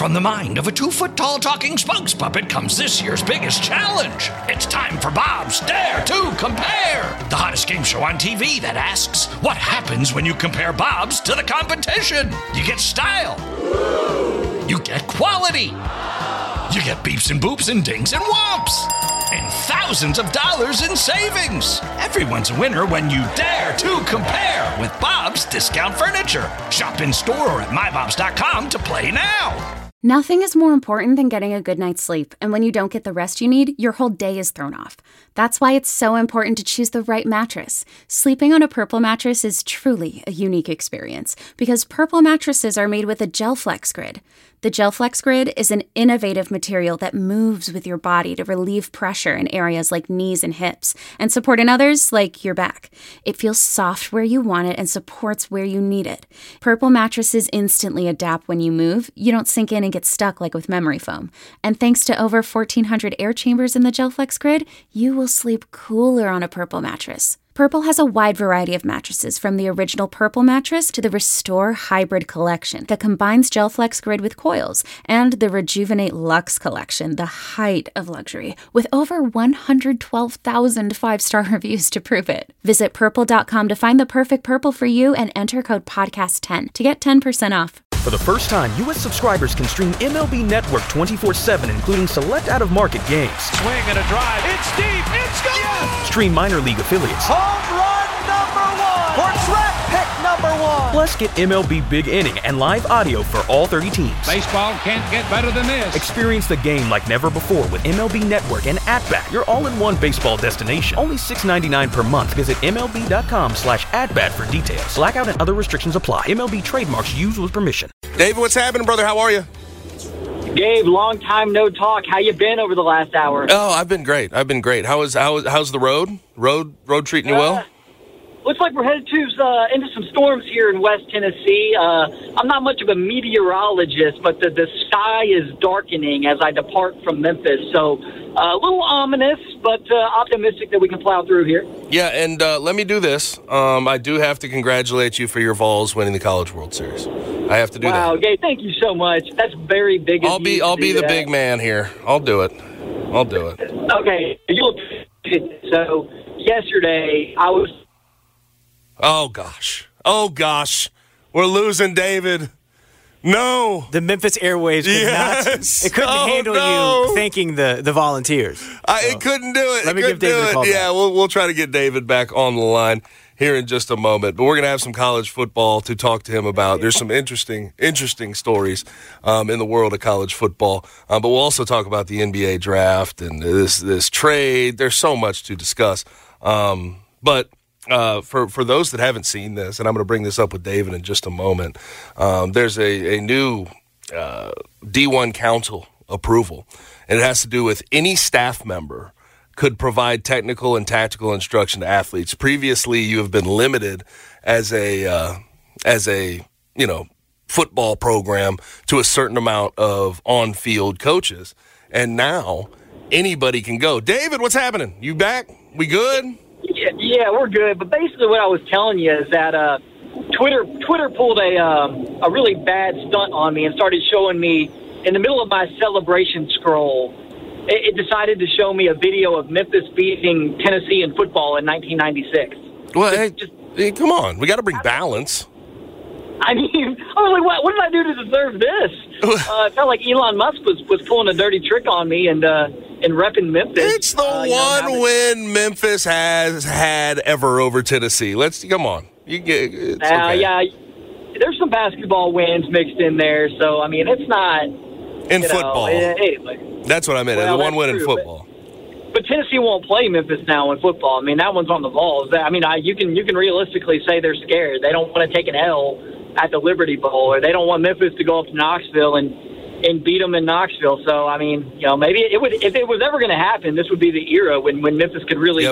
From the mind of a 2-foot-tall talking spokes puppet comes this year's biggest challenge. It's time for Bob's Dare to Compare, the hottest game show on TV that asks, what happens when you compare Bob's to the competition? You get style. You get quality. You get beeps and boops and dings and whomps. And thousands of dollars in savings. Everyone's a winner when you dare to compare with Bob's Discount Furniture. Shop in store or at mybobs.com to play now. Nothing is more important than getting a good night's sleep, and when you don't get the rest you need, your whole day is thrown off. That's why it's so important to choose the right mattress. Sleeping on a Purple mattress is truly a unique experience, because Purple mattresses are made with a GelFlex Grid. The GelFlex Grid is an innovative material that moves with your body to relieve pressure in areas like knees and hips, and support in others like your back. It feels soft where you want it and supports where you need it. Purple mattresses instantly adapt when you move. You don't sink in and get stuck like with memory foam. And thanks to over 1,400 air chambers in the GelFlex Grid, you will sleep cooler on a Purple mattress. Purple has a wide variety of mattresses, from the original Purple mattress to the Restore Hybrid collection that combines GelFlex Grid with coils, and the Rejuvenate Luxe collection, the height of luxury, with over 112,000 five-star reviews to prove it. Visit purple.com to find the perfect Purple for you and enter code podcast10 to get 10% off. For the first time, U.S. subscribers can stream MLB Network 24/7, including select out-of-market games. Swing and a drive. It's deep. It's gone. Yes! Stream minor league affiliates. Home run number 1. Or draft pick number 1. Plus, get MLB Big Inning and live audio for all 30 teams. Baseball can't get better than this. Experience the game like never before with MLB Network and At-Bat, your all-in-one baseball destination. Only $6.99 per month. Visit MLB.com/AtBat for details. Blackout and other restrictions apply. MLB trademarks used with permission. David, what's happening, brother? How are you? Gabe, long time no talk. How you been over the last hour? Oh, I've been great. How's the road? Road treating you well? Looks like we're headed to into some storms here in West Tennessee. I'm not much of a meteorologist, but the sky is darkening as I depart from Memphis. So a little ominous, but optimistic that we can plow through here. Yeah, and let me do this. I do have to congratulate you for your Vols winning the College World Series. I have to do that. Wow, Gabe, thank you so much. That's very big of you. I'll be the big man here. I'll do it. Okay. So yesterday I was... Oh, gosh. We're losing David. No. The Memphis airwaves couldn't handle you thanking the volunteers. It couldn't do it. Let me give David a call back. Yeah, we'll try to get David back on the line here in just a moment. But we're going to have some college football to talk to him about. There's some interesting stories in the world of college football. But we'll also talk about the NBA draft and this trade. There's so much to discuss. But for those that haven't seen this, and I'm going to bring this up with David in just a moment, there's a new D1 Council approval, and it has to do with any staff member could provide technical and tactical instruction to athletes. Previously, you have been limited as a football program to a certain amount of on-field coaches, and now anybody can go. David, what's happening? You back? We good? Yeah, we're good. But basically, what I was telling you is that Twitter pulled a really bad stunt on me and started showing me in the middle of my celebration scroll. It decided to show me a video of Memphis beating Tennessee in football in 1996. Well, hey, come on. We got to bring balance. I mean, I was like, what did I do to deserve this? It felt like Elon Musk was pulling a dirty trick on me and repping Memphis. It's the one win Memphis has had ever over Tennessee. Come on. Okay. Yeah, there's some basketball wins mixed in there. So, I mean, it's not... In football. That's what I meant. The one win in football. But Tennessee won't play Memphis now in football. I mean, that one's on the Vols. I mean, you can realistically say they're scared. They don't want to take an L at the Liberty Bowl, or they don't want Memphis to go up to Knoxville and beat them in Knoxville. So, I mean, maybe if it was ever going to happen, this would be the era when Memphis could really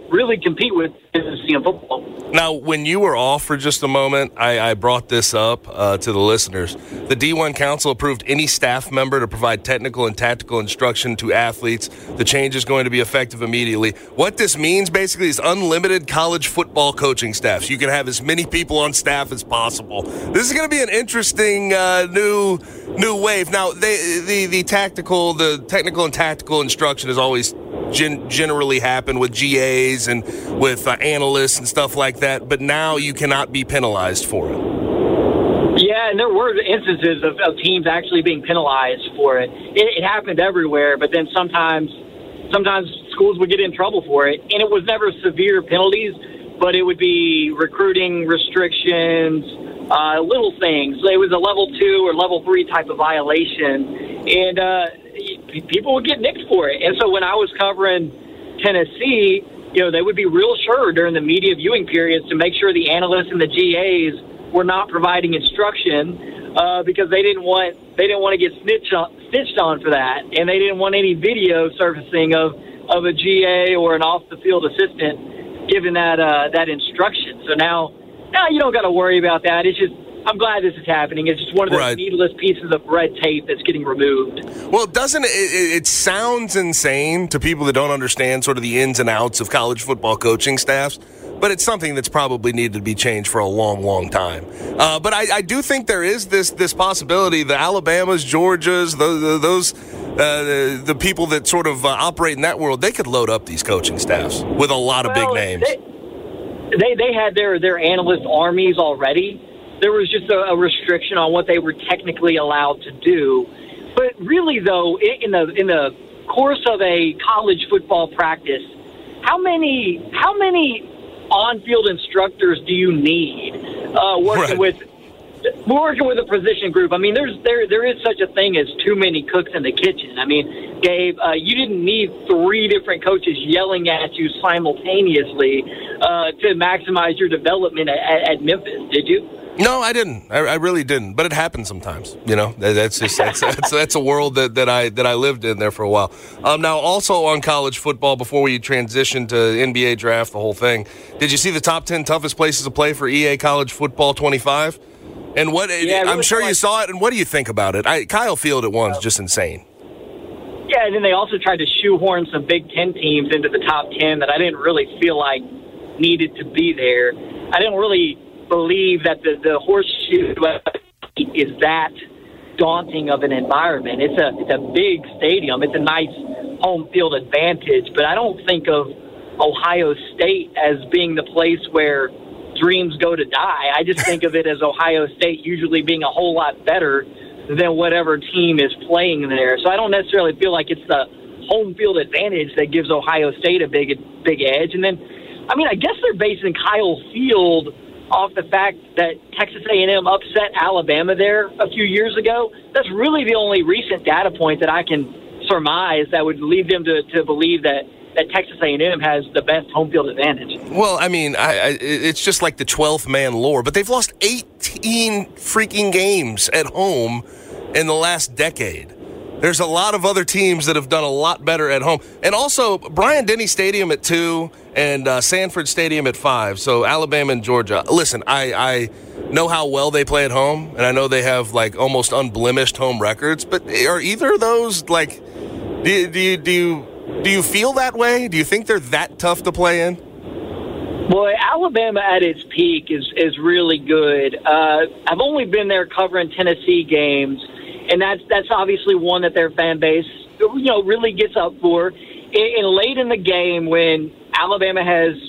really compete with in football. Now, when you were off for just a moment, I brought this up to the listeners. The D1 Council approved any staff member to provide technical and tactical instruction to athletes. The change is going to be effective immediately. What this means, basically, is unlimited college football coaching staffs. You can have as many people on staff as possible. This is going to be an interesting new wave. Now, the technical and tactical instruction has always generally happen with GAs and with analysts and stuff like that, but now you cannot be penalized for it. Yeah, and there were instances of teams actually being penalized for it. It happened everywhere, but then sometimes schools would get in trouble for it, and it was never severe penalties, but it would be recruiting restrictions, little things. It was a level 2 or level 3 type of violation, and people would get nicked for it. And so when I was covering Tennessee, they would be real sure during the media viewing periods to make sure the analysts and the GAs were not providing instruction because they didn't want to get snitched on for that, and they didn't want any video surfacing of a GA or an off the field assistant giving that instruction. So now you don't got to worry about that. It's just, I'm glad this is happening. It's just one of those needless pieces of red tape that's getting removed. Well, doesn't it sounds insane to people that don't understand sort of the ins and outs of college football coaching staffs, but it's something that's probably needed to be changed for a long, long time. But I do think there is this possibility. The Alabamas, Georgias, the people that sort of operate in that world, they could load up these coaching staffs with a lot of big names. They had their analyst armies already. There was just a restriction on what they were technically allowed to do. But really, though, in the course of a college football practice, how many on-field instructors do you need working with a position group? I mean, there is such a thing as too many cooks in the kitchen. I mean, Gabe, you didn't need 3 different coaches yelling at you simultaneously to maximize your development at Memphis, did you? No, I didn't. I really didn't. But it happens sometimes. That's a world that I lived in there for a while. Now, also on college football, before we transition to NBA draft, the whole thing, did you see the top 10 toughest places to play for EA College Football 25? And I'm sure you saw it. And what do you think about it? Kyle Field at one's just insane. Yeah, and then they also tried to shoehorn some Big Ten teams into the top 10 that I didn't really feel like needed to be there. I didn't really believe that the horseshoe is that daunting of an environment. It's a big stadium. It's a nice home field advantage, but I don't think of Ohio State as being the place where dreams go to die. I just think of it as Ohio State usually being a whole lot better than whatever team is playing there. So I don't necessarily feel like it's the home field advantage that gives Ohio State a big edge. And then, I mean, I guess they're basing Kyle Field off the fact that Texas A&M upset Alabama there a few years ago. That's really the only recent data point that I can surmise that would lead them to believe that Texas A&M has the best home field advantage. Well, I mean, it's just like the 12th man lore, but they've lost 18 freaking games at home in the last decade. There's a lot of other teams that have done a lot better at home. And also, Bryant-Denny Stadium at 2 and Sanford Stadium at 5. So Alabama and Georgia. Listen, I know how well they play at home, and I know they have, like, almost unblemished home records. But are either of those, like, do you feel that way? Do you think they're that tough to play in? Boy, Alabama at its peak is really good. I've only been there covering Tennessee games, and that's obviously one that their fan base, really gets up for. And late in the game, when Alabama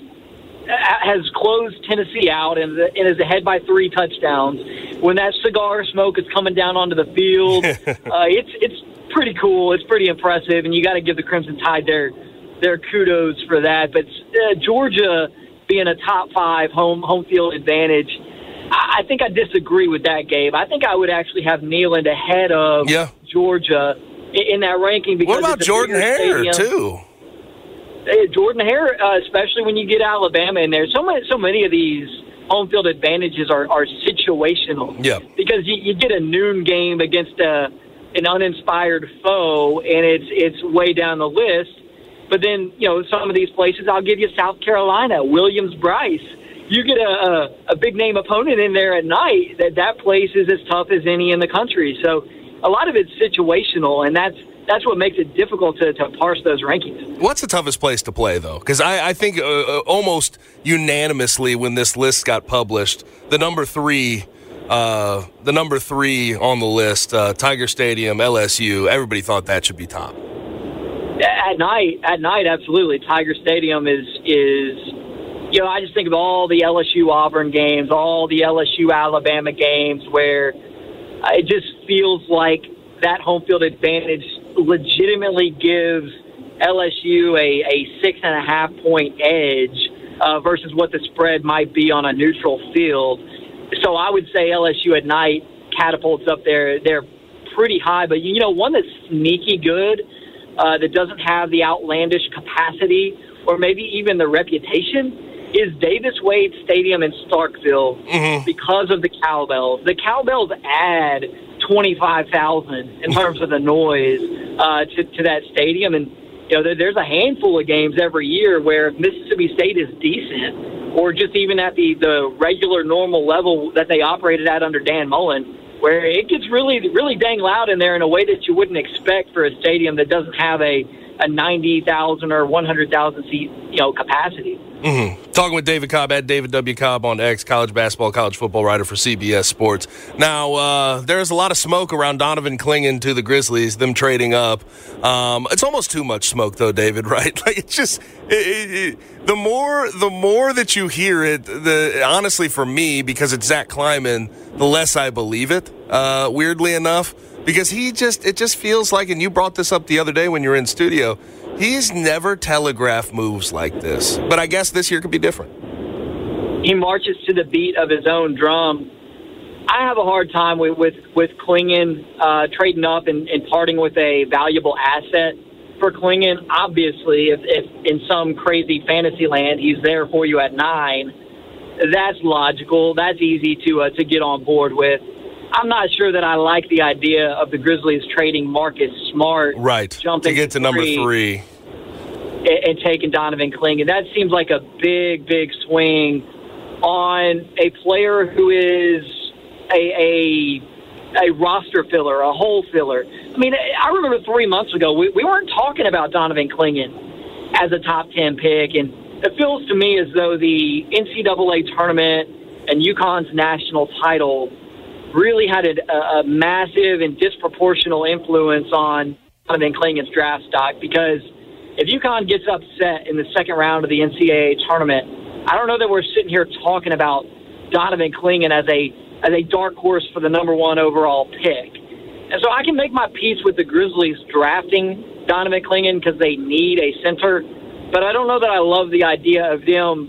has closed Tennessee out and is ahead by 3 touchdowns, when that cigar smoke is coming down onto the field, it's pretty cool. It's pretty impressive, and you got to give the Crimson Tide their kudos for that. But Georgia being a top 5 home field advantage, I think I disagree with that, Gabe. I think I would actually have Neyland ahead of Georgia in that ranking. Because what about Jordan-Hare, too? Jordan-Hare, especially when you get Alabama in there. So many of these home field advantages are situational. Yeah. Because you get a noon game against an uninspired foe, and it's way down the list. But then, some of these places, I'll give you South Carolina, Williams-Brice. You get a big-name opponent in there at night, that place is as tough as any in the country. So a lot of it's situational, and that's what makes it difficult to parse those rankings. What's the toughest place to play, though? Because I think almost unanimously when this list got published, the number three on the list, Tiger Stadium, LSU, everybody thought that should be top. At night, absolutely. Tiger Stadium is I just think of all the LSU-Auburn games, all the LSU-Alabama games where it just feels like that home field advantage legitimately gives LSU a 6.5-point edge versus what the spread might be on a neutral field. So I would say LSU at night catapults up there. They're pretty high, but one that's sneaky good that doesn't have the outlandish capacity or maybe even the reputation is Davis Wade Stadium in Starkville because of the cowbells. The cowbells add 25,000 in terms of the noise to that stadium. And, there's a handful of games every year where Mississippi State is decent or just even at the regular normal level that they operated at under Dan Mullen, where it gets really, really dang loud in there in a way that you wouldn't expect for a stadium that doesn't have a 90,000 or 100,000 seat, capacity. Talking with David Cobb at David W. Cobb on X, college basketball, college football writer for CBS Sports. Now, there's a lot of smoke around Donovan Clingan to the Grizzlies, them trading up. It's almost too much smoke, though, David, right? Like, it's just the more that you hear it, honestly, for me, because it's Zach Kleiman, the less I believe it, weirdly enough. Because it just feels like, and you brought this up the other day when you were in studio, he's never telegraphed moves like this. But I guess this year could be different. He marches to the beat of his own drum. I have a hard time with Clingan trading up and parting with a valuable asset for Clingan. Obviously, if in some crazy fantasy land he's there for you at 9, that's logical. That's easy to get on board with. I'm not sure that I like the idea of the Grizzlies trading Marcus Smart. Right, jumping to get to number 3. And taking Donovan Clingan. That seems like a big, big swing on a player who is a roster filler, a hole filler. I mean, I remember 3 months ago, we weren't talking about Donovan Clingan as a top 10 pick, and it feels to me as though the NCAA tournament and UConn's national title really had a massive and disproportional influence on Donovan Clingan's draft stock, because if UConn gets upset in the second round of the NCAA tournament, I don't know that we're sitting here talking about Donovan Clingan as a dark horse for the number 1 overall pick. And so I can make my peace with the Grizzlies drafting Donovan Clingan because they need a center, but I don't know that I love the idea of them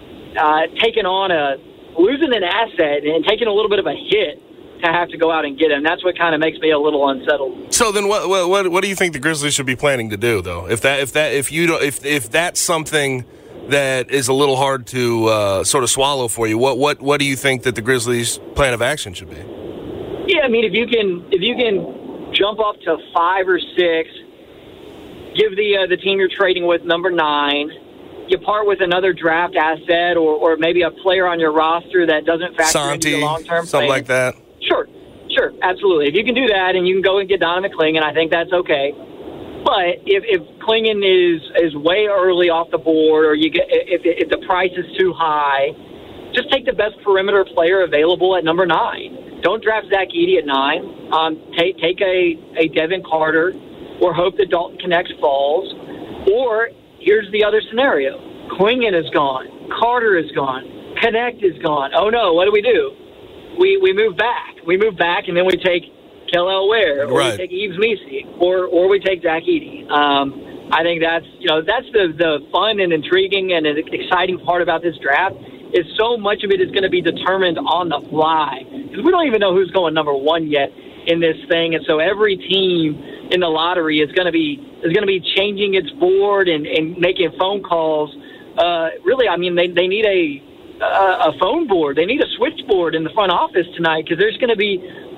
losing an asset and taking a little bit of a hit to have to go out and get him. That's what kind of makes me a little unsettled. So then, what do you think the Grizzlies should be planning to do, though? If that's something that is a little hard to sort of swallow for you, what do you think that the Grizzlies' plan of action should be? Yeah, I mean, if you can jump up to 5 or 6, give the team you're trading with number 9. You part with another draft asset or maybe a player on your roster that doesn't factor into your long-term something plan. like that. Sure, absolutely. If you can do that and you can go and get Donovan Clingan, I think that's okay. But if Clingan is way early off the board, or if the price is too high, just take the best perimeter player available at number 9. Don't draft Zach Edey at 9. Take a Devin Carter, or hope that Dalton Knecht falls. Or here's the other scenario: Clingan is gone, Carter is gone, Knecht is gone. Oh no, what do? We move back. We move back, and then we take Kel'el Ware, or we take Yves Missi, or we take Zach Edey. I think that's the fun and intriguing and exciting part about this draft. Is so much of it is going to be determined on the fly, because we don't even know who's going number 1 yet in this thing, and so every team in the lottery is going to be changing its board and making phone calls. Really, I mean, they need a phone board. They need a switchboard in the front office tonight, because there's going to be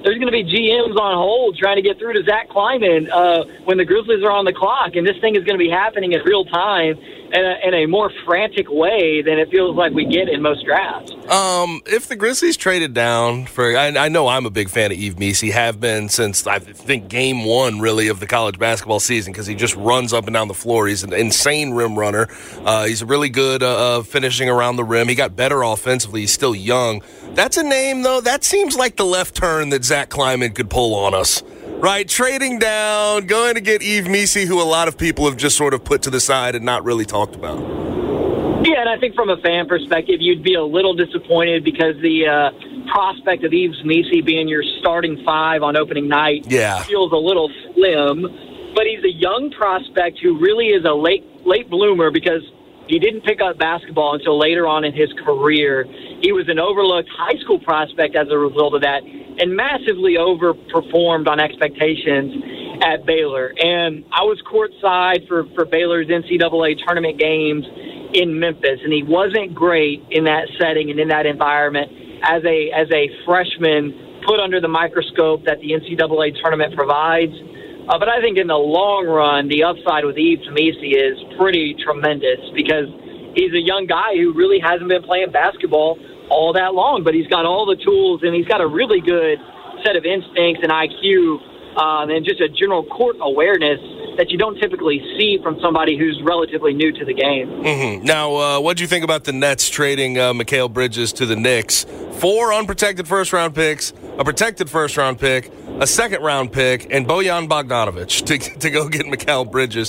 there's going to be GMs on hold trying to get through to Zach Kleiman when the Grizzlies are on the clock, and this thing is going to be happening in real time in a more frantic way than it feels like we get in most drafts. If the Grizzlies traded down for, I know I'm a big fan of Yves Missi, have been since I think game one really of the college basketball season, because he just runs up and down the floor. He's an insane rim runner. He's really good finishing around the rim. He got better offensively. He's still young. That's a name, though. That seems like the left turn that Zach Kleiman could pull on us. Right, trading down, going to get Yves Missi, who a lot of people have just sort of put to the side and not really talked about. Yeah, and I think from a fan perspective, you'd be a little disappointed because the prospect of Yves Missi being your starting five on opening night feels a little slim. But he's a young prospect who really is a late bloomer because he didn't pick up basketball until later on in his career. He was an overlooked high school prospect as a result of that and massively overperformed on expectations at Baylor. And I was courtside for Baylor's NCAA tournament games in Memphis, and he wasn't great in that setting and in that environment as a freshman put under the microscope that the NCAA tournament provides. But I think in the long run, the upside with Yves Missi is pretty tremendous because he's a young guy who really hasn't been playing basketball all that long, but he's got all the tools and he's got a really good set of instincts and IQ and just a general court awareness that you don't typically see from somebody who's relatively new to the game. Mm-hmm. Now, what do you think about the Nets trading Mikal Bridges to the Knicks? 4 unprotected first-round picks, a protected first-round pick, a second-round pick, and Bojan Bogdanovic to go get Mikal Bridges.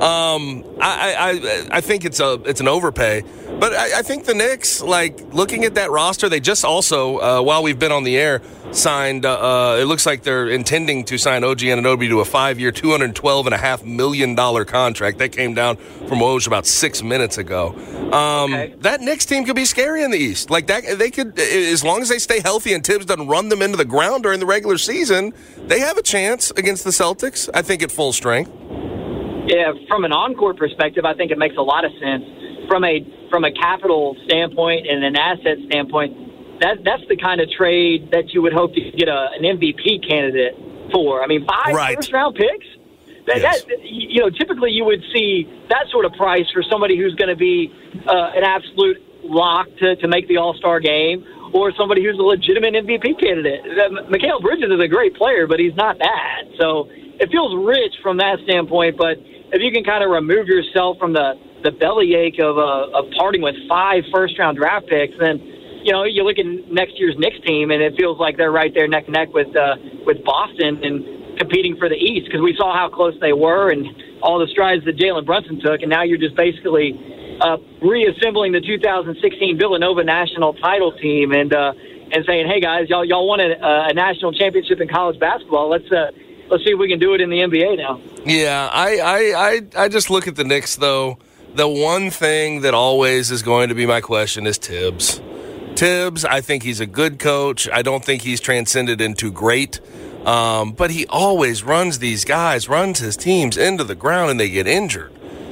I think it's an overpay, but I think the Knicks, like, looking at that roster, they just also, while we've been on the air, signed, it looks like they're intending to sign OG Anunoby to a 5-year, $212.5 million contract. That came down from Woj about 6 minutes ago. That Knicks team could be scary in the East. Like that, they could, as long as they stay healthy and Tibbs doesn't run them into the ground during the regular season, they have a chance against the Celtics, I think, at full strength. Yeah, from an on-court perspective, I think it makes a lot of sense. From a capital standpoint and an asset standpoint, that's the kind of trade that you would hope to get an MVP candidate for. I mean, 5 first-round picks? Typically you would see that sort of price for somebody who's going to be an absolute lock to make the All-Star game, or somebody who's a legitimate MVP candidate. Mikal Bridges is a great player, but he's not that. So it feels rich from that standpoint, but if you can kind of remove yourself from the bellyache of parting with 5 first-round draft picks, then you look at next year's Knicks team, and it feels like they're right there neck and neck with Boston and competing for the East, because we saw how close they were and all the strides that Jalen Brunson took, and now you're just basically reassembling the 2016 Villanova national title team and saying, hey guys, y'all won a national championship in college basketball. Let's see if we can do it in the NBA now. Yeah, I just look at the Knicks though. The one thing that always is going to be my question is Tibbs. I think he's a good coach. I don't think he's transcended into great. But he always runs his teams into the ground, and they get injured.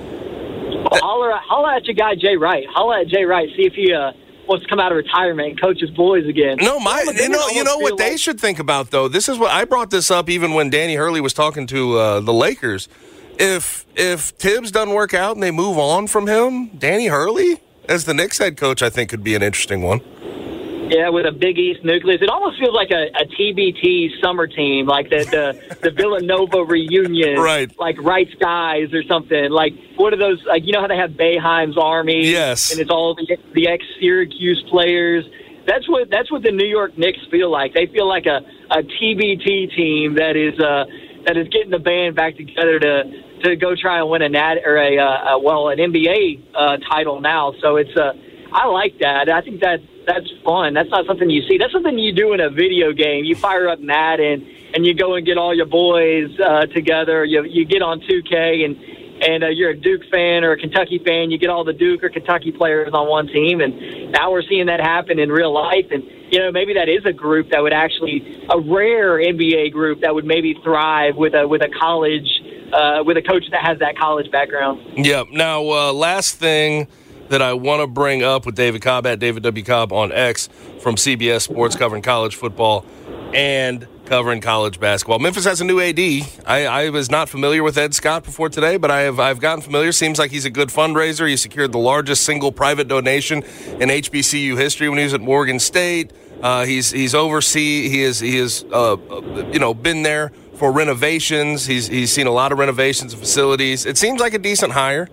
Well, holla at your guy, Jay Wright. Holla at Jay Wright. See if he wants to come out of retirement and coach his boys again. No, you know what they should think about, though? This is what I brought this up even when Danny Hurley was talking to the Lakers. If Tibbs doesn't work out and they move on from him, Danny Hurley as the Knicks head coach, I think, could be an interesting one. Yeah, with a Big East nucleus. It almost feels like a TBT summer team, like the Villanova reunion, right? Like Wright's guys or something. Like, what are those? Like, how they have Boeheim's Army? Yes. And it's all the ex-Syracuse players. That's what the New York Knicks feel like. They feel like a TBT team that is getting the band back together to go try and win an NBA title now. So it's I like that. I think that's fun. That's not something you see. That's something you do in a video game. You fire up Madden and you go and get all your boys together. You get on 2K and you're a Duke fan or a Kentucky fan. You get all the Duke or Kentucky players on one team, and now we're seeing that happen in real life. And maybe that is a group that would actually, a rare NBA group that would maybe thrive with a college with a coach that has that college background. Yeah. Now, last thing that I want to bring up with David Cobb at David W. Cobb on X from CBS Sports covering college football. And covering college basketball. Memphis has a new AD. I was not familiar with Ed Scott before today, but I've gotten familiar. Seems like he's a good fundraiser. He secured the largest single private donation in HBCU history when he was at Morgan State. He's oversee. He is been there for renovations. He's seen a lot of renovations of facilities. It seems like a decent hire.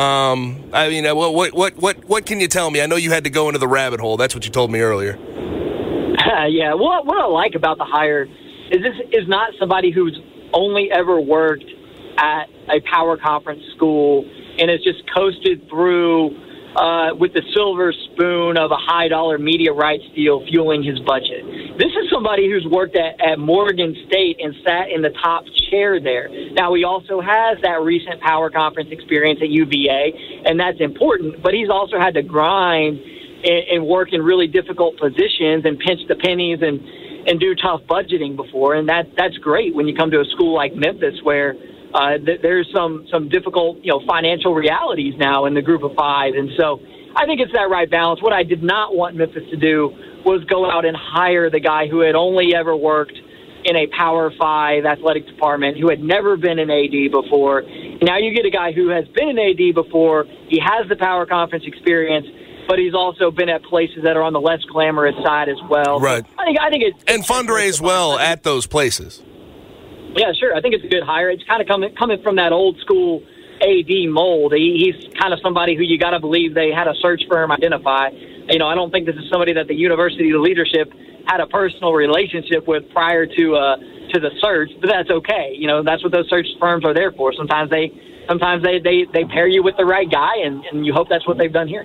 What can you tell me? I know you had to go into the rabbit hole. That's what you told me earlier. Yeah, what I like about the hire is this is not somebody who's only ever worked at a power conference school and has just coasted through with the silver spoon of a high-dollar media rights deal fueling his budget. This is somebody who's worked at Morgan State and sat in the top chair there. Now, he also has that recent power conference experience at UVA, and that's important, but he's also had to grind and work in really difficult positions and pinch the pennies and do tough budgeting before, and that's great when you come to a school like Memphis where there's some difficult financial realities now in the group of five, and so I think it's that right balance. What I did not want Memphis to do was go out and hire the guy who had only ever worked in a Power 5 athletic department, who had never been an AD before. Now you get a guy who has been an AD before. He has the power conference experience, but he's also been at places that are on the less glamorous side as well. Right. So I think it's and fundraise well at those places. Yeah, sure. I think it's a good hire. It's kind of coming from that old school AD mold. He's kind of somebody who you got to believe they had a search firm identify. I don't think this is somebody that the university leadership had a personal relationship with prior to the search, but that's okay. That's what those search firms are there for. Sometimes they pair you with the right guy, and you hope that's what they've done here.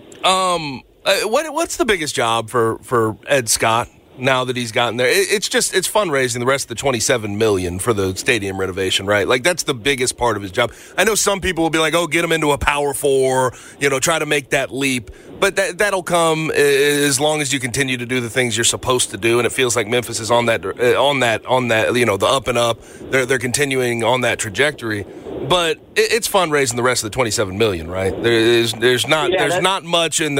What's the biggest job for Ed Scott now that he's gotten there? It's fundraising the rest of the $27 million for the stadium renovation, right? Like, that's the biggest part of his job. I know some people will be like, oh, get him into a Power 4, try to make that leap. But that'll come as long as you continue to do the things you're supposed to do, and it feels like Memphis is on that, the up and up. They're continuing on that trajectory. But it's fundraising the rest of the $27 million, right? There's not much in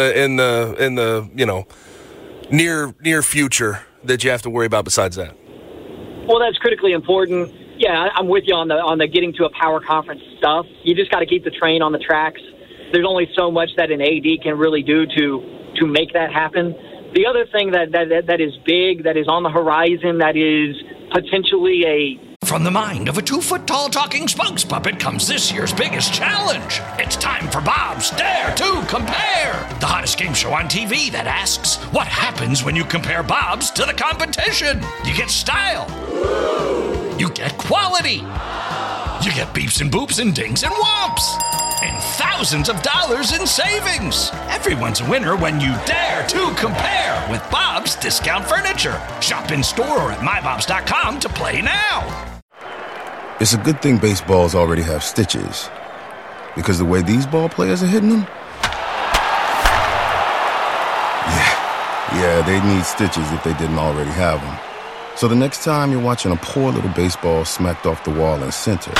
the near future that you have to worry about besides that. Well, that's critically important. Yeah, I'm with you on the getting to a power conference stuff. You just got to keep the train on the tracks. There's only so much that an AD can really do to make that happen. The other thing that is big, that is on the horizon, that is potentially From the mind of a 2-foot-tall talking spokes puppet comes this year's biggest challenge. It's time for Bob's Dare to Compare, the hottest game show on TV that asks, what happens when you compare Bob's to the competition? You get style. You get quality. You get beeps and boops and dings and whomps. And thousands of dollars in savings. Everyone's a winner when you dare to compare with Bob's Discount Furniture. Shop in store or at mybobs.com to play now. It's a good thing baseballs already have stitches, because the way these ball players are hitting them, yeah, they need stitches if they didn't already have them. So the next time you're watching a poor little baseball smacked off the wall in center,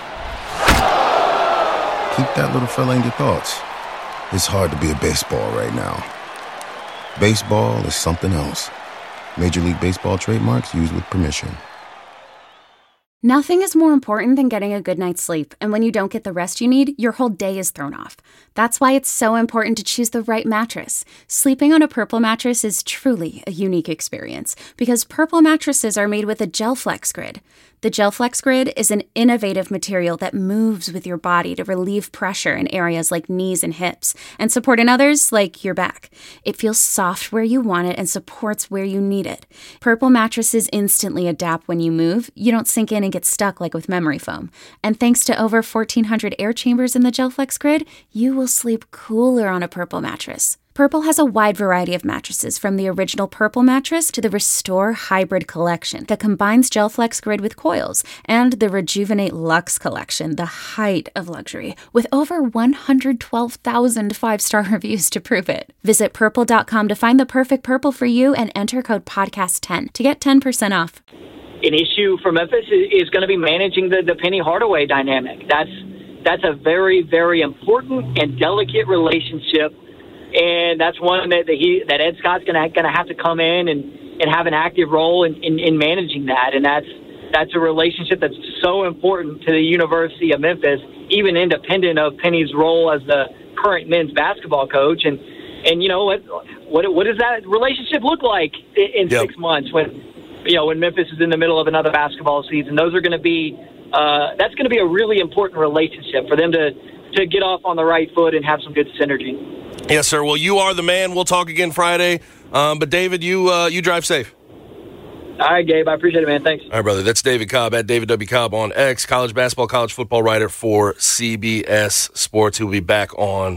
keep that little fella in your thoughts. It's hard to be a baseball right now. Baseball is something else. Major League Baseball trademarks used with permission. Nothing is more important than getting a good night's sleep, and when you don't get the rest you need, your whole day is thrown off. That's why it's so important to choose the right mattress. Sleeping on a Purple mattress is truly a unique experience, because Purple mattresses are made with a GelFlex Grid. The GelFlex Grid is an innovative material that moves with your body to relieve pressure in areas like knees and hips, and support in others like your back. It feels soft where you want it and supports where you need it. Purple mattresses instantly adapt when you move. You don't sink in and get stuck like with memory foam. And thanks to over 1,400 air chambers in the GelFlex Grid, you will sleep cooler on a Purple mattress. Purple has a wide variety of mattresses, from the original Purple mattress to the Restore Hybrid collection that combines GelFlex Grid with coils, and the Rejuvenate Luxe collection, the height of luxury, with over 112,000 5-star reviews to prove it. Visit Purple.com to find the perfect Purple for you and enter code PODCAST10 to get 10% off. An issue for Memphis is going to be managing the Penny Hardaway dynamic. That's a very, very important and delicate relationship. And that's one that Ed Scott's going to have to come in and have an active role in managing that. And that's a relationship that's so important to the University of Memphis, even independent of Penny's role as the current men's basketball coach. And you know what does that relationship look like in 6 months when Memphis is in the middle of another basketball season? Those are going to be that's going to be a really important relationship for them to get off on the right foot and have some good synergy. Yes, sir. Well, you are the man. We'll talk again Friday. But David, you drive safe. All right, Gabe. I appreciate it, man. Thanks. All right, brother. That's David Cobb at David W. Cobb on X, college basketball, college football writer for CBS Sports, who will be back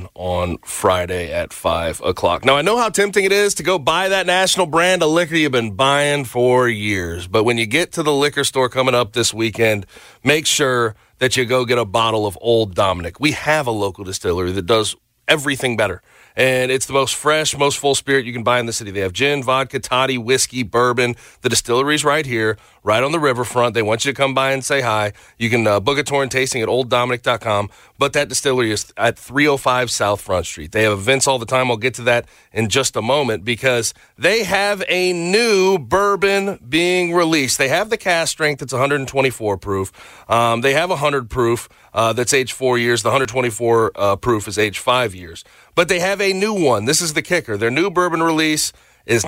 on Friday at 5 o'clock. Now, I know how tempting it is to go buy that national brand of liquor you've been buying for years. But when you get to the liquor store coming up this weekend, make sure that you go get a bottle of Old Dominick. We have a local distillery that does everything better. And it's the most fresh, most full spirit you can buy in the city. They have gin, vodka, toddy, whiskey, bourbon. The distillery's right here, right on the riverfront. They want you to come by and say hi. You can book a tour and tasting at OldDominick.com. But that distillery is at 305 South Front Street. They have events all the time. I'll get to that in just a moment because they have a new bourbon being released. They have the cask strength that's 124 proof. They have 100 proof that's aged 4 years. The 124 proof is aged 5 years. But they have a new one. This is the kicker. Their new bourbon release is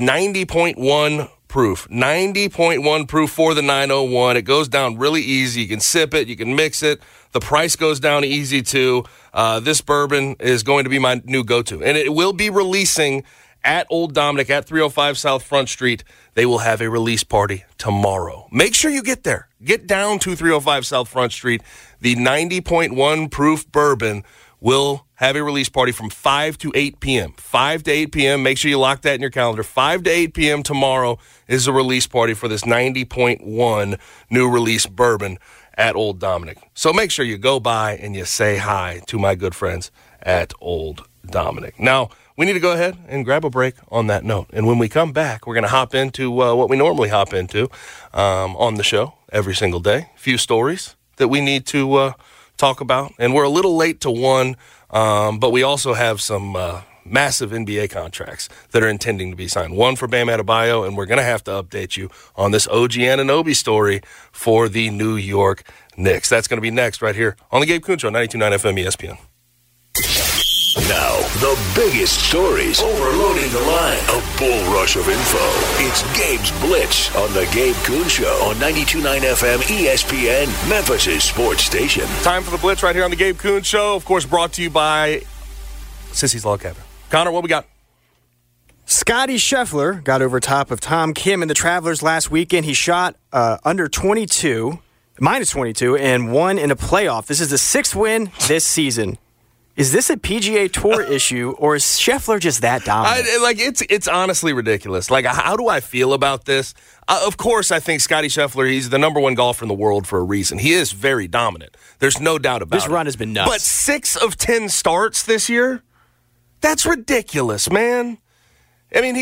90.1 proof. 90.1 proof for the 901. It goes down really easy. You can sip it. You can mix it. The price goes down easy, too. This bourbon is going to be my new go-to. And it will be releasing at Old Dominick at 305 South Front Street. They will have a release party tomorrow. Make sure you get there. Get down to 305 South Front Street. The 90.1 proof bourbon will have a release party from 5 to 8 p.m. 5 to 8 p.m. Make sure you lock that in your calendar. 5 to 8 p.m. tomorrow is a release party for this 90.1 new release bourbon at Old Dominick. So make sure you go by and you say hi to my good friends at Old Dominick. Now, we need to go ahead and grab a break on that note. And when we come back, we're going to hop into what we normally hop into on the show every single day. A few stories that we need to talk about. And we're a little late to one, but we also have some massive NBA contracts that are intending to be signed. One for Bam Adebayo, and we're going to have to update you on this OG Anunoby story for the New York Knicks. That's going to be next right here on the Gabe Kuhn Show, 92.9 FM ESPN. Now, the biggest stories overloading the line. A bull rush of info. It's Gabe's Blitz on the Gabe Kuhn Show on 92.9 FM ESPN, Memphis' sports station. Time for the Blitz right here on the Gabe Kuhn Show. Of course, brought to you by Sissy's Log Cabin. Connor, what we got? Scottie Scheffler got over top of Tom Kim in the Travelers last weekend. He shot minus 22, and won in a playoff. This is the 6th win this season. Is this a PGA Tour issue, or is Scheffler just that dominant? It's honestly ridiculous. Like, how do I feel about this? Of course, I think Scottie Scheffler, he's the number one golfer in the world for a reason. He is very dominant. There's no doubt about it. This run has been nuts. But 6 of 10 starts this year? That's ridiculous, man. I mean,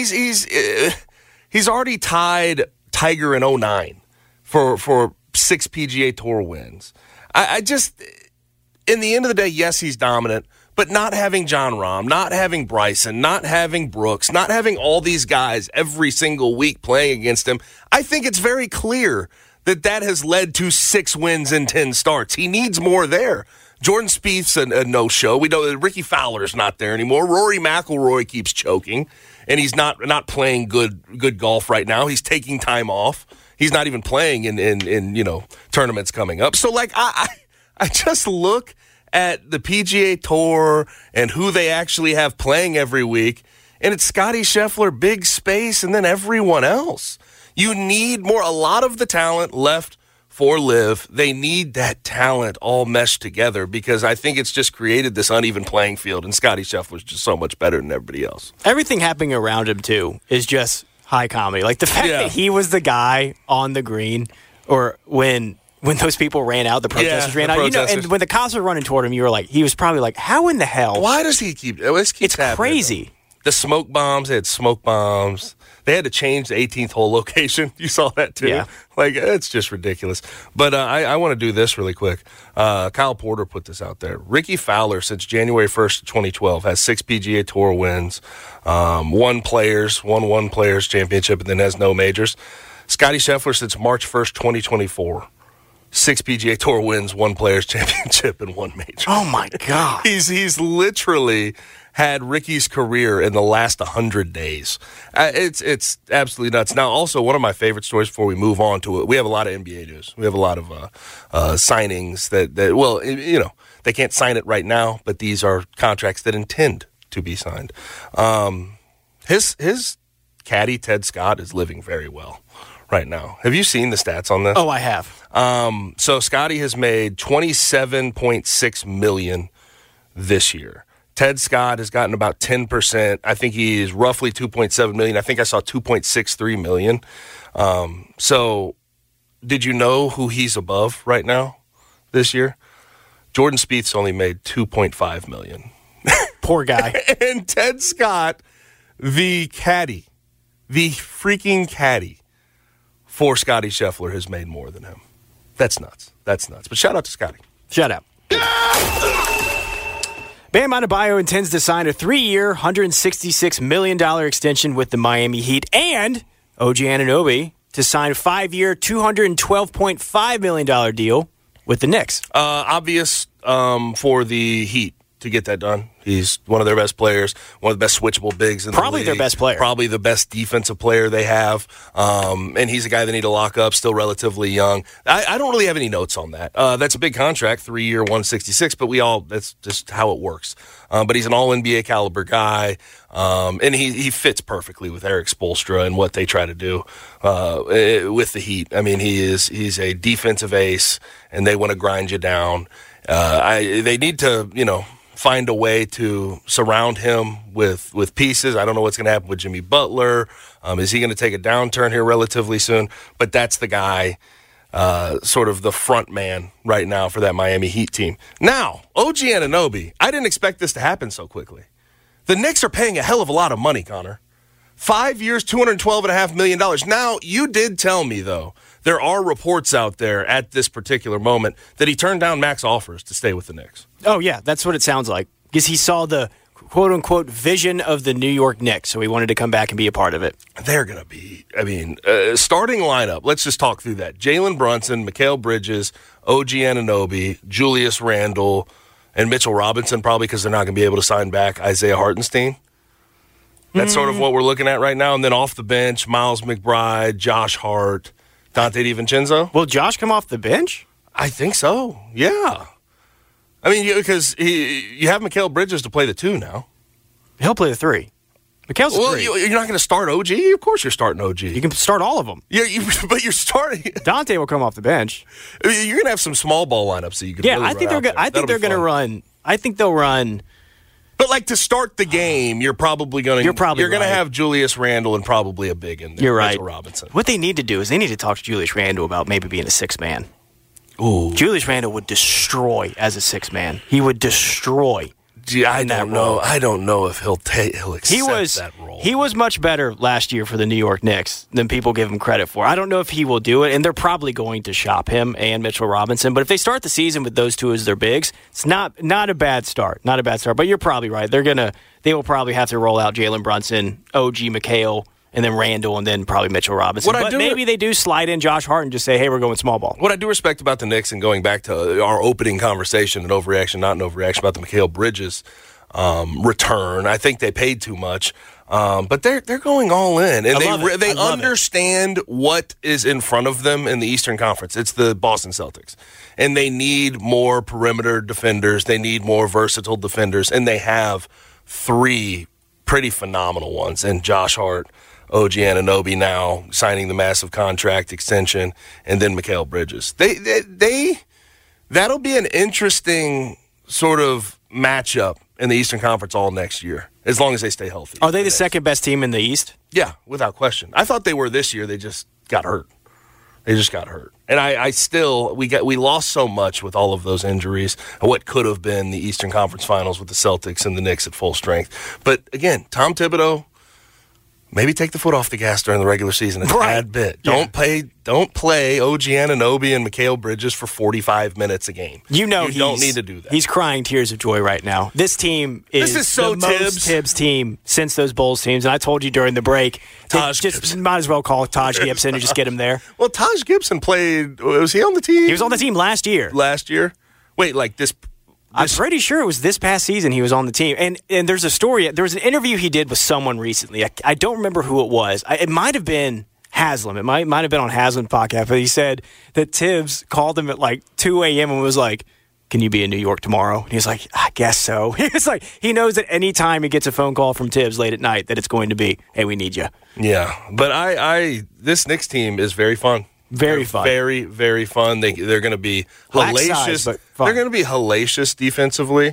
he's already tied Tiger in 2009 for 6 PGA Tour wins. I just... In the end of the day, yes, he's dominant, but not having Jon Rahm, not having Bryson, not having Brooks, not having all these guys every single week playing against him, I think it's very clear that has led to 6 wins in 10 starts. He needs more there. Jordan Spieth's a no-show. We know that Ricky Fowler's not there anymore. Rory McIlroy keeps choking, and he's not playing good golf right now. He's taking time off. He's not even playing in tournaments coming up. So, I just look at the PGA Tour and who they actually have playing every week, and it's Scottie Scheffler, big space, and then everyone else. You need more. A lot of the talent left for LIV. They need that talent all meshed together because I think it's just created this uneven playing field, and Scottie Scheffler's just so much better than everybody else. Everything happening around him, too, is just high comedy. Like the fact that he was the guy on the green, or when those people ran out, the protesters ran out. And when the cops were running toward him, you were like, he was probably like, how in the hell? Why does he keep? It's crazy. The smoke bombs, they had smoke bombs. They had to change the 18th hole location. You saw that too. Yeah. Like, it's just ridiculous. But I want to do this really quick. Kyle Porter put this out there. Ricky Fowler, since January 1st, 2012, has 6 PGA Tour wins, won one Players Championship, and then has no majors. Scottie Scheffler, since March 1st, 2024, 6 PGA Tour wins, 1 Players Championship, and 1 major. Oh, my God. He's literally had Ricky's career in the last 100 days. It's absolutely nuts. Now, also, one of my favorite stories before we move on to it, we have a lot of NBA news. We have a lot of signings that, well, you know, they can't sign it right now, but these are contracts that intend to be signed. His caddy, Ted Scott, is living very well right now. Have you seen the stats on this? Oh, I have. So Scotty has made $27.6 million this year. Ted Scott has gotten about 10%. I think he is roughly $2.7 million. I think I saw $2.63 million. So did you know who he's above right now this year? Jordan Spieth's only made $2.5 million. Poor guy. And Ted Scott, the caddy, the freaking caddy for Scottie Scheffler, has made more than him. That's nuts. That's nuts. But shout out to Scotty. Shout out. Bam Adebayo intends to sign a 3-year, $166 million extension with the Miami Heat, and OG Anunoby to sign a 5-year, $212.5 million deal with the Knicks. Obvious for the Heat to get that done. He's one of their best players, one of the best switchable bigs in the league. Probably their best player. Probably the best defensive player they have. And he's a guy they need to lock up, still relatively young. I don't really have any notes on that. That's a big contract, 3-year, $166, but that's just how it works. But he's an all-NBA caliber guy, and he fits perfectly with Eric Spoelstra and what they try to do with the Heat. I mean, he's a defensive ace, and they want to grind you down. They need to, find a way to surround him with pieces. I don't know what's going to happen with Jimmy Butler. Is he going to take a downturn here relatively soon? But that's the guy, sort of the front man right now for that Miami Heat team. Now, OG Anunoby, I didn't expect this to happen so quickly. The Knicks are paying a hell of a lot of money, Connor. 5 years, $212.5 million. Now, you did tell me, though, there are reports out there at this particular moment that he turned down max offers to stay with the Knicks. Oh, yeah, that's what it sounds like. Because he saw the quote-unquote vision of the New York Knicks, so he wanted to come back and be a part of it. They're going to be, starting lineup, let's just talk through that. Jalen Brunson, Mikal Bridges, OG Anunoby, Julius Randle, and Mitchell Robinson, probably because they're not going to be able to sign back Isaiah Hartenstein. That's sort of what we're looking at right now. And then off the bench, Miles McBride, Josh Hart, Dante DiVincenzo. Will Josh come off the bench? I think so, yeah. I mean, because you have Mikal Bridges to play the 2 now. He'll play the 3. Mikal's the 3. You're not going to start OG? Of course you're starting OG. You can start all of them. Yeah, but you're starting. Dante will come off the bench. I mean, you're going to have some small ball lineups that you can. Yeah, really I think they're going to run. I think they'll run. But like to start the game, you're probably going to. You're going to have Julius Randle and probably a big in there. You're right. Mitchell Robinson. What they need to do is they need to talk to Julius Randle about maybe being a 6-man. Ooh. Julius Randle would destroy as a 6-man. He would destroy. I don't know. I don't know if he'll accept that role. He was much better last year for the New York Knicks than people give him credit for. I don't know if he will do it, and they're probably going to shop him and Mitchell Robinson. But if they start the season with those 2 as their bigs, it's not a bad start. Not a bad start. But you're probably right. They will probably have to roll out Jalen Brunson, OG Mikal, and then Randall, and then probably Mitchell Robinson. But maybe they do slide in Josh Hart and just say, hey, we're going small ball. What I do respect about the Knicks, and going back to our opening conversation, an overreaction, not an overreaction, about the Mikal Bridges return, I think they paid too much. But they're going all in, and they understand what is in front of them in the Eastern Conference. It's the Boston Celtics, and they need more perimeter defenders. They need more versatile defenders, and they have 3 pretty phenomenal ones. And Josh Hart, OG Anunoby now signing the massive contract extension, and then Mikal Bridges. That'll be an interesting sort of matchup in the Eastern Conference all next year, as long as they stay healthy. Are they the second best team in the East? Yeah, without question. I thought they were this year. They just got hurt. They just got hurt. And we lost so much with all of those injuries, what could have been the Eastern Conference Finals with the Celtics and the Knicks at full strength. But again, Tom Thibodeau, maybe take the foot off the gas during the regular season a tad bit. Yeah. Don't play OG Anunoby and Mikal Bridges for 45 minutes a game. You don't need to do that. He's crying tears of joy right now. This team is so the most Tibbs team since those Bulls teams. And I told you during the break, might as well call Taj Gibson and just get him there. Well, Taj Gibson played. Was he on the team? He was on the team last year. Wait, like this. I'm pretty sure it was this past season he was on the team. And there's a story. There was an interview he did with someone recently. I don't remember who it was. It might have been Haslam. It might have been on Haslam podcast. But he said that Tibbs called him at like 2 a.m. and was like, "Can you be in New York tomorrow?" And he was like, "I guess so." It's like he knows that any time he gets a phone call from Tibbs late at night that it's going to be, "Hey, we need you." Yeah, but this Knicks team is very fun. Very fun. Very, very fun. They're going to be hellacious. Size, but they're going to be hellacious defensively,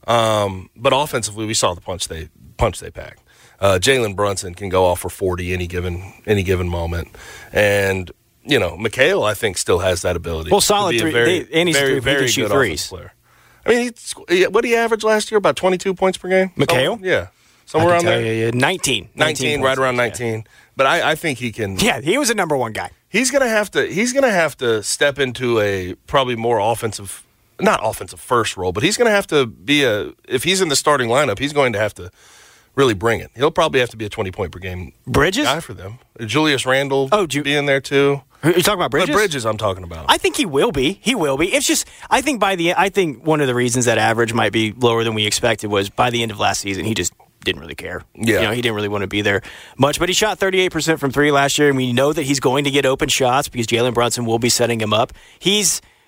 but offensively, we saw the punch they packed. Jalen Brunson can go off for 40 any given moment, and Mikal I think still has that ability. Well, solid three, and he's very, very good threes. Player. I mean, what did he average last year? About 22 points per game. Mikal? Yeah, somewhere around there. Yeah, 19, right around 19. Yeah. But I think he can. Yeah, he was a number one guy. He's gonna have to step into a probably more not offensive first role, but he's gonna have to be if he's in the starting lineup, he's going to have to really bring it. He'll probably have to be a 20-point per game Bridges guy for them. Julius Randle be in there too. Are you talking about Bridges? Bridges I'm talking about. I think he will be. It's just I think one of the reasons that average might be lower than we expected was by the end of last season he just didn't really care. Yeah. He didn't really want to be there much. But he shot 38% from three last year, and we know that he's going to get open shots because Jalen Brunson will be setting him up. He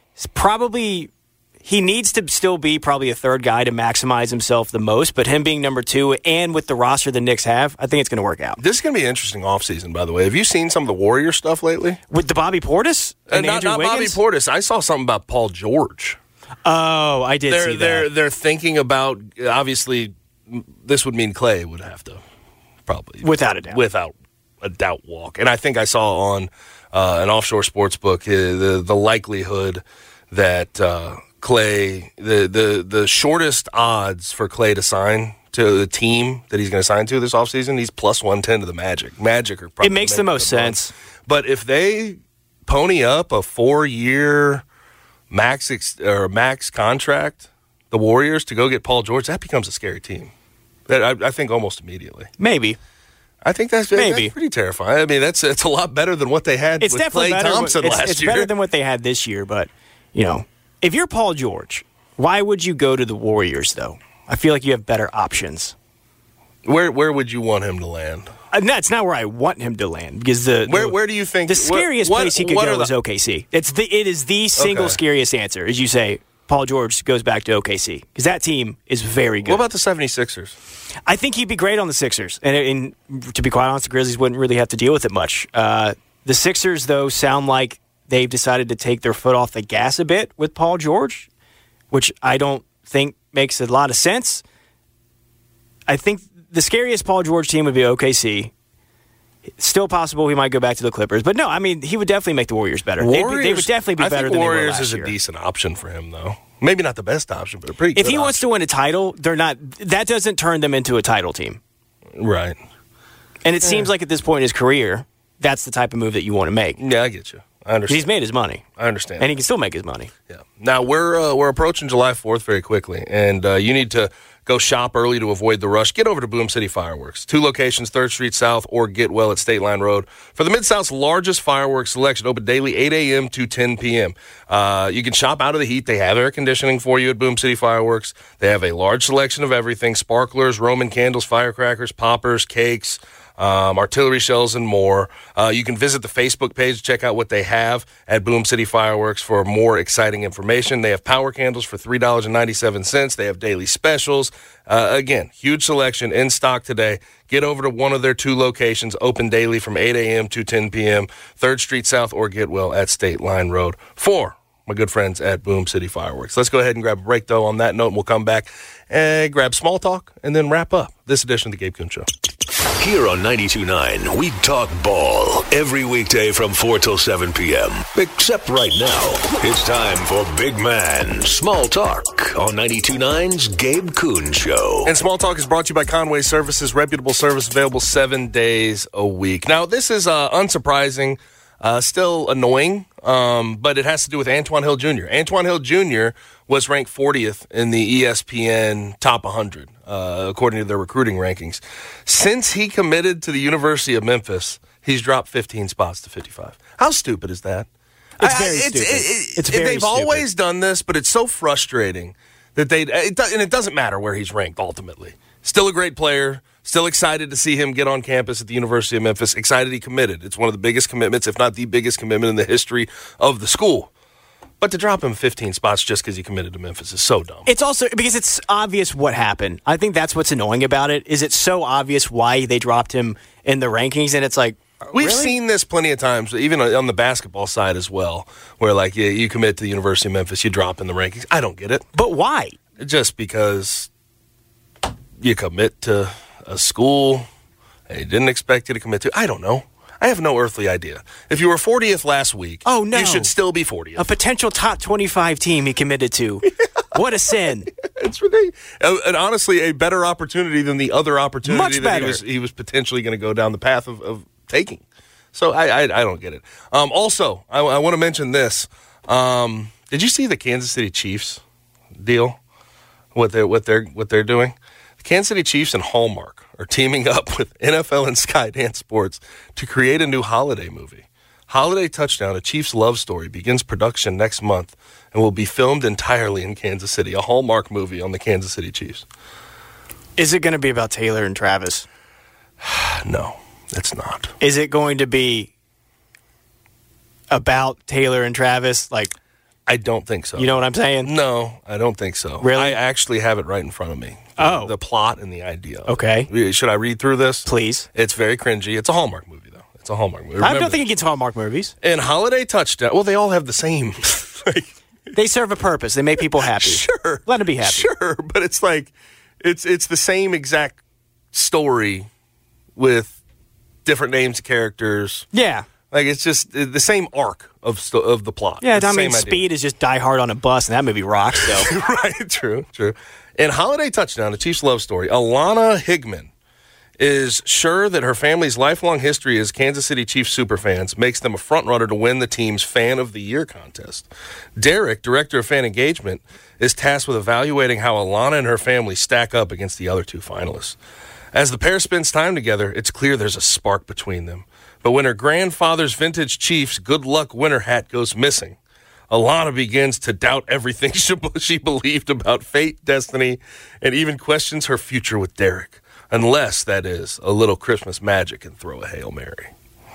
needs to still be probably a third guy to maximize himself the most, but him being number two and with the roster the Knicks have, I think it's going to work out. This is going to be an interesting offseason, by the way. Have you seen some of the Warrior stuff lately? With the Bobby Portis? And not Bobby Portis. I saw something about Paul George. Oh, I did see that. They're thinking about, obviously, this would mean Clay would have to probably. Without a doubt walk. And I think I saw on an offshore sports book the likelihood that Clay, the shortest odds for Clay to sign to the team that he's going to sign to this offseason, he's plus 110 to the Magic. Magic are probably. It makes the most sense. But if they pony up a 4-year max contract, the Warriors, to go get Paul George, that becomes a scary team. I think almost immediately. Maybe. I think that's pretty terrifying. I mean, it's a lot better than what they had with Klay Thompson last year. It's better than what they had this year, but, if you're Paul George, why would you go to the Warriors, though? I feel like you have better options. Where would you want him to land? That's not where I want him to land because where do you think the scariest place he could go is OKC? It is the single scariest answer, as you say. Paul George goes back to OKC because that team is very good. What about the 76ers? I think he'd be great on the Sixers. And to be quite honest, the Grizzlies wouldn't really have to deal with it much. The Sixers, though, sound like they've decided to take their foot off the gas a bit with Paul George, which I don't think makes a lot of sense. I think the scariest Paul George team would be OKC. Still possible he might go back to the Clippers. But no, I mean, he would definitely make the Warriors better. They would definitely be better than they were last year. Warriors is a decent option for him, though. Maybe not the best option, but a pretty good If he wants to win a title, that doesn't turn them into a title team. Right. And it seems like at this point in his career, that's the type of move that you want to make. Yeah, I get you. I understand. He's made his money. I understand. And he can still make his money. Yeah. Now, we're approaching July 4th very quickly, and you need to go shop early to avoid the rush. Get over to Boom City Fireworks. 2 locations, 3rd Street South or Getwell at State Line Road. For the Mid-South's largest fireworks selection, open daily 8 a.m. to 10 p.m. You can shop out of the heat. They have air conditioning for you at Boom City Fireworks. They have a large selection of everything: sparklers, Roman candles, firecrackers, poppers, cakes, artillery shells, and more. You can visit the Facebook page to check out what they have at Boom City Fireworks for more exciting information. They have power candles for $3.97. They have daily specials. Again, huge selection in stock today. Get over to one of their 2 locations, open daily from 8 a.m. to 10 p.m., 3rd Street South or Getwell at State Line Road. For my good friends at Boom City Fireworks. Let's go ahead and grab a break, though, on that note, and we'll come back and grab small talk and then wrap up this edition of the Gabe Kuhn Show. Here on 92.9, we talk ball every weekday from 4 till 7 p.m. Except right now, it's time for Big Man Small Talk on 92.9's Gabe Kuhn Show. And Small Talk is brought to you by Conway Services, reputable service available 7 days a week. Now, this is unsurprising, still annoying, but it has to do with Antoine Hill Jr. Antoine Hill Jr. was ranked 40th in the ESPN Top 100, according to their recruiting rankings. Since he committed to the University of Memphis, he's dropped 15 spots to 55. How stupid is that? It's very stupid. They've always done this, but it's so frustrating that and it doesn't matter where he's ranked ultimately. Still a great player. Still excited to see him get on campus at the University of Memphis. Excited he committed. It's one of the biggest commitments, if not the biggest commitment in the history of the school. But to drop him 15 spots just because he committed to Memphis is so dumb. It's also because it's obvious what happened. I think that's what's annoying about it, is it's so obvious why they dropped him in the rankings, and it's like, We've really? seen this plenty of times, even on the basketball side as well, where like you commit to the University of Memphis, you drop in the rankings. I don't get it. But why? Just because you commit to a school they didn't expect you to commit to. I don't know. I have no earthly idea. If you were 40th last week, you should still be 40th. A potential top 25 team he committed to. What a sin. It's ridiculous. And honestly, a better opportunity than the other opportunity Much that better. he was potentially going to go down the path of taking. So I don't get it. Also, I want to mention this. Did you see the Kansas City Chiefs deal? What they're doing? The Kansas City Chiefs and Hallmark are teaming up with NFL and Skydance Sports to create a new holiday movie. Holiday Touchdown, a Chiefs love story, begins production next month and will be filmed entirely in Kansas City, a Hallmark movie on the Kansas City Chiefs. Is it going to be about Taylor and Travis? No, it's not. Is it going to be about Taylor and Travis? Like, I don't think so. You know what I'm saying? No, I don't think so. Really? I actually have it right in front of me. The plot and the idea. Okay. Should I read through this? Please. It's very cringy. It's a Hallmark movie, though. It's a Hallmark movie. I don't think it gets Hallmark movies. And Holiday Touchdown, well, they all have the same. They serve a purpose. They make people happy. Sure. Let them be happy. Sure, but it's like, it's the same exact story with different names of characters. Yeah. Like, it's just the same arc of the plot. Yeah, It's the I mean, same idea. Speed is just Die Hard on a bus, and that movie rocks, so. Right, true. In Holiday Touchdown, a Chiefs love story, Alana Higman is sure that her family's lifelong history as Kansas City Chiefs superfans makes them a frontrunner to win the team's Fan of the Year contest. Derek, director of fan engagement, is tasked with evaluating how Alana and her family stack up against the other two finalists. As the pair spends time together, it's clear there's a spark between them. But when her grandfather's vintage Chiefs good luck winter hat goes missing, Alana begins to doubt everything she believed about fate, destiny, and even questions her future with Derek. Unless, that is, a little Christmas magic can throw a Hail Mary.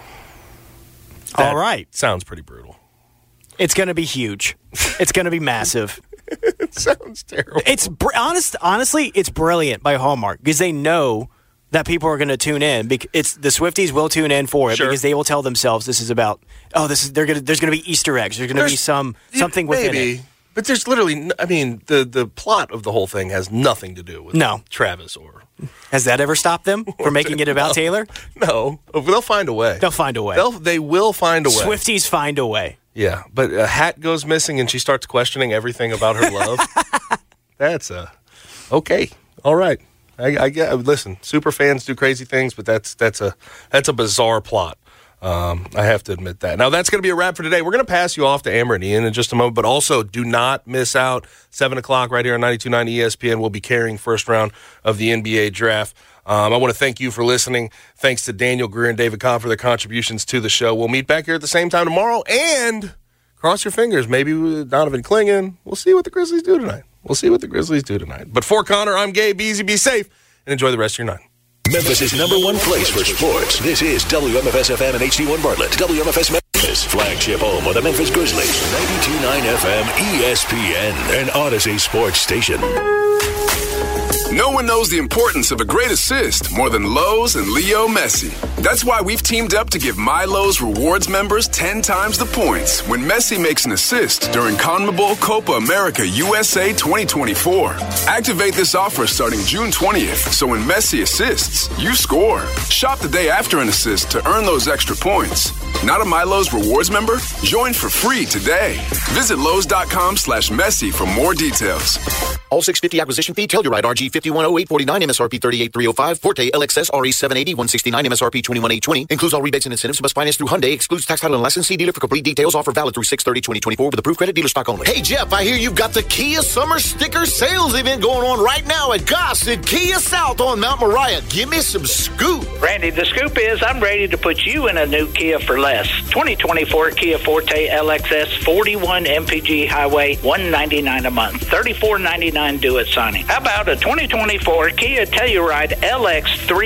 All right. Sounds pretty brutal. It's going to be huge. It's going to be massive. It sounds terrible. It's honestly, it's brilliant by Hallmark because they know that people are going to tune in. The Swifties will tune in for it because they will tell themselves this is about. There's going to be Easter eggs. There's going to be something within it. But there's literally, I mean, the plot of the whole thing has nothing to do with Travis or. Has that ever stopped them from making it about Taylor? No, they'll find a way. They'll find a way. They will find a way. Swifties find a way. Yeah, but a hat goes missing and she starts questioning everything about her love. That's okay. All right. I get. Listen, super fans do crazy things, but that's a bizarre plot. I have to admit that. Now, that's going to be a wrap for today. We're going to pass you off to Amber and Ian in just a moment, but also do not miss out. 7 o'clock right here on 92.9 ESPN. We'll be carrying first round of the NBA draft. I want to thank you for listening. Thanks to Daniel Greer and David Cobb for their contributions to the show. We'll meet back here at the same time tomorrow, and cross your fingers, maybe with Donovan Clingan. We'll see what the Grizzlies do tonight. But for Connor, I'm Gabe. Be easy, be safe, and enjoy the rest of your night. Memphis' number one place for sports. This is WMFS FM and HD1 Bartlett. WMFS Memphis, flagship home of the Memphis Grizzlies. 92.9 FM ESPN, an Odyssey sports station. No one knows the importance of a great assist more than Lowe's and Leo Messi. That's why we've teamed up to give My Lowe's Rewards members 10 times the points when Messi makes an assist during CONMEBOL Copa America USA 2024. Activate this offer starting June 20th, so when Messi assists, you score. Shop the day after an assist to earn those extra points. Not a My Lowe's Rewards member? Join for free today. Visit Lowe's.com/Messi for more details. All 650 acquisition fee, Telluride RG 510849, MSRP 38305, Forte LXS RE 780 169, MSRP 21820. Includes all rebates and incentives. Must finance through Hyundai. Excludes tax, title, and license. See dealer for complete details. Offer valid through 6/30/2024 with approved credit. Dealer stock only. Hey Jeff, I hear you've got the Kia Summer Sticker Sales event going on right now at Gossett Kia South on Mount Moriah. Give me some scoop. Randy, the scoop is I'm ready to put you in a new Kia for less. 2024 Kia Forte LXS 41 MPG Highway, $199 a month, $34.99 due at signing. How about a 2024 Kia Telluride LX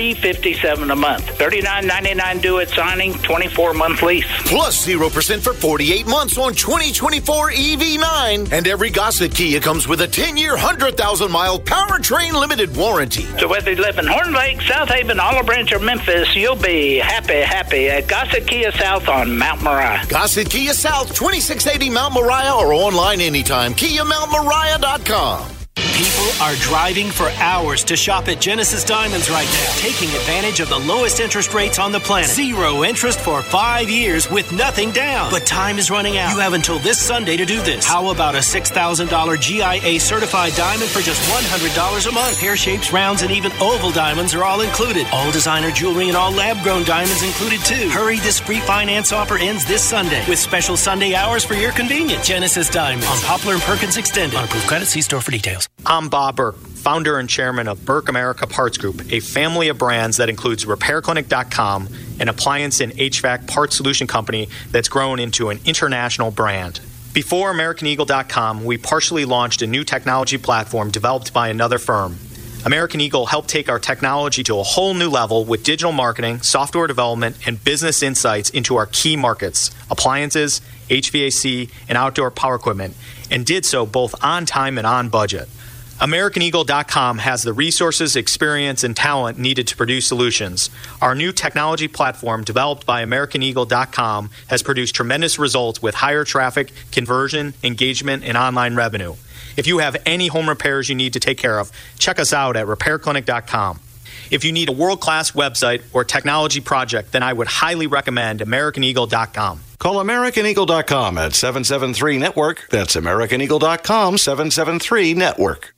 357 a month, $39.99 due at signing, 24-month lease. Plus 0% for 48 months on 2024 EV9. And every Gossett Kia comes with a 10-year, 100,000-mile powertrain limited warranty. So whether you live in Horn Lake, South Haven, Olive Branch, or Memphis, you'll be happy at Gossett Kia South on Mount Moriah. Gossett Kia South, 2680 Mount Moriah, or online anytime. KiaMountMoriah.com. People are driving for hours to shop at Genesis Diamonds right now, taking advantage of the lowest interest rates on the planet. 0 interest for 5 years with nothing down. But time is running out. You have until this Sunday to do this. How about a $6,000 GIA certified diamond for just $100 a month? Pear shapes, rounds, and even oval diamonds are all included. All designer jewelry and all lab-grown diamonds included too. Hurry, this free finance offer ends this Sunday with special Sunday hours for your convenience. Genesis Diamonds on Poplar and Perkins Extended. On approved credit, see store for details. I'm Bob Burke, founder and chairman of Burke America Parts Group, a family of brands that includes RepairClinic.com, an appliance and HVAC parts solution company that's grown into an international brand. Before AmericanEagle.com, we partially launched a new technology platform developed by another firm. American Eagle helped take our technology to a whole new level with digital marketing, software development, and business insights into our key markets, appliances, HVAC, and outdoor power equipment, and did so both on time and on budget. AmericanEagle.com has the resources, experience, and talent needed to produce solutions. Our new technology platform, developed by AmericanEagle.com, has produced tremendous results with higher traffic, conversion, engagement, and online revenue. If you have any home repairs you need to take care of, check us out at RepairClinic.com. If you need a world-class website or technology project, then I would highly recommend AmericanEagle.com. Call AmericanEagle.com at 773-NETWORK. That's AmericanEagle.com, 773-NETWORK.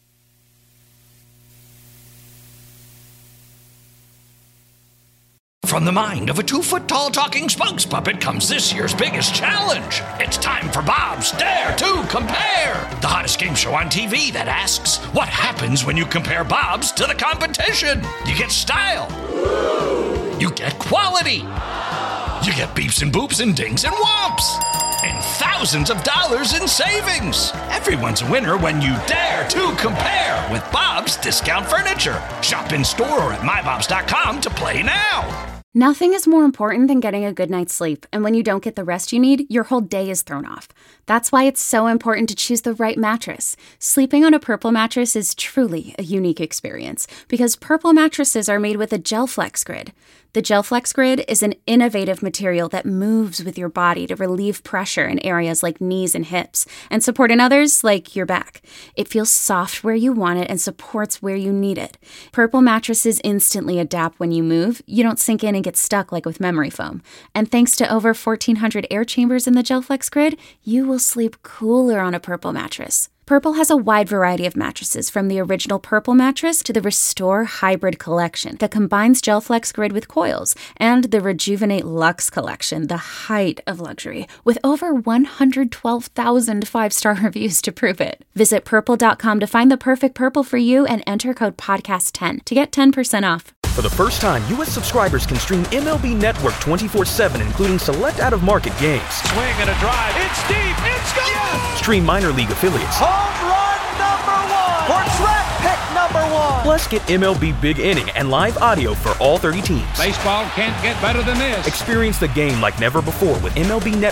From the mind of a 2-foot-tall talking spokes puppet comes this year's biggest challenge. It's time for Bob's Dare to Compare, the hottest game show on TV that asks, what happens when you compare Bob's to the competition? You get style. You get quality. You get beeps and boops and dings and whomps. And thousands of dollars in savings. Everyone's a winner when you dare to compare with Bob's Discount Furniture. Shop in store or at mybobs.com to play now. Nothing is more important than getting a good night's sleep, and when you don't get the rest you need, your whole day is thrown off. That's why it's so important to choose the right mattress. Sleeping on a Purple mattress is truly a unique experience, because Purple mattresses are made with a GelFlex Grid. The GelFlex Grid is an innovative material that moves with your body to relieve pressure in areas like knees and hips, and support in others like your back. It feels soft where you want it and supports where you need it. Purple mattresses instantly adapt when you move. You don't sink in and get stuck like with memory foam. And thanks to over 1,400 air chambers in the GelFlex Grid, you will sleep cooler on a Purple mattress. Purple has a wide variety of mattresses, from the original Purple mattress to the Restore Hybrid collection that combines GelFlex Grid with coils, and the Rejuvenate Luxe collection, the height of luxury, with over 112,000 5-star reviews to prove it. Visit Purple.com to find the perfect Purple for you and enter code PODCAST10 to get 10% off. For the first time, U.S. subscribers can stream MLB Network 24/7, including select out-of-market games. Swing and a drive. It's deep. It's gone. Yes. Stream minor league affiliates. Home run number 1. Or draft pick number 1. Plus, get MLB Big Inning and live audio for all 30 teams. Baseball can't get better than this. Experience the game like never before with MLB Network and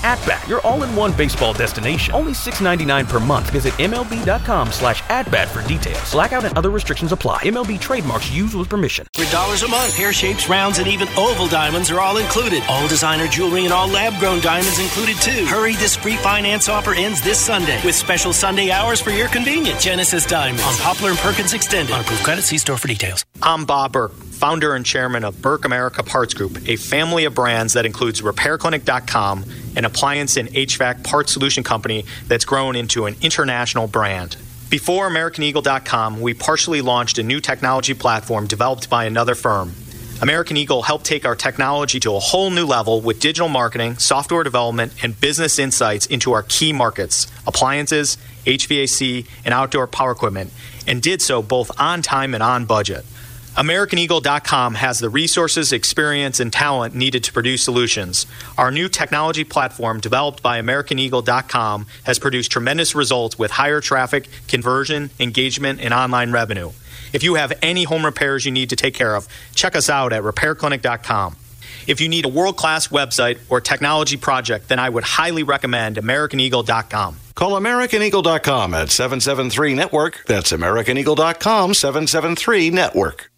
At-Bat, your all-in-one baseball destination. Only $6.99 per month. Visit MLB.com/at-bat for details. Blackout and other restrictions apply. MLB trademarks used with permission. $3 a month. Pear shapes, rounds, and even oval diamonds are all included. All designer jewelry and all lab-grown diamonds included too. Hurry, this free finance offer ends this Sunday with special Sunday hours for your convenience. Genesis Diamonds on Poplar and Perkins Extended. On approved credit, see store for details. I'm Bob Burke, founder and chairman of Burke America Parts Group, a family of brands that includes RepairClinic.com, an appliance and HVAC parts solution company that's grown into an international brand. Before AmericanEagle.com, we partially launched a new technology platform developed by another firm. American Eagle helped take our technology to a whole new level with digital marketing, software development, and business insights into our key markets, appliances, HVAC, and outdoor power equipment, and did so both on time and on budget. AmericanEagle.com has the resources, experience, and talent needed to produce solutions. Our new technology platform, developed by AmericanEagle.com, has produced tremendous results with higher traffic, conversion, engagement, and online revenue. If you have any home repairs you need to take care of, check us out at RepairClinic.com. If you need a world-class website or technology project, then I would highly recommend AmericanEagle.com. Call AmericanEagle.com at 773-NETWORK. That's AmericanEagle.com, 773-NETWORK.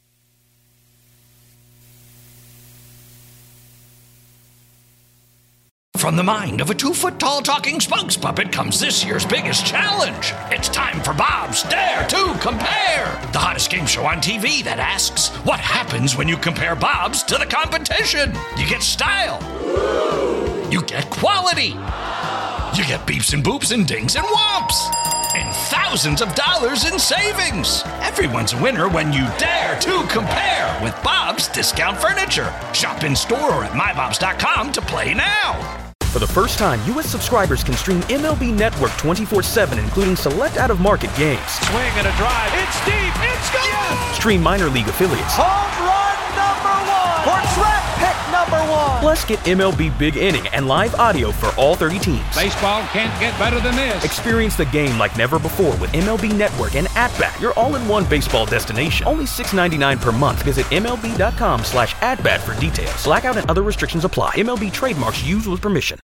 From the mind of a 2-foot-tall talking spokes puppet comes this year's biggest challenge. It's time for Bob's Dare to Compare, the hottest game show on TV that asks, what happens when you compare Bob's to the competition? You get style. You get quality. You get beeps and boops and dings and whomps. And thousands of dollars in savings. Everyone's a winner when you dare to compare with Bob's Discount Furniture. Shop in store or at mybobs.com to play now. For the first time, U.S. subscribers can stream MLB Network 24/7, including select out-of-market games. Swing and a drive. It's deep. It's gone. Yes. Stream minor league affiliates. Home run number 1. Or draft pick number 1. Plus, get MLB Big Inning and live audio for all 30 teams. Baseball can't get better than this. Experience the game like never before with MLB Network and At-Bat, your all-in-one baseball destination. Only $6.99 per month. Visit MLB.com/at-bat for details. Blackout and other restrictions apply. MLB trademarks used with permission.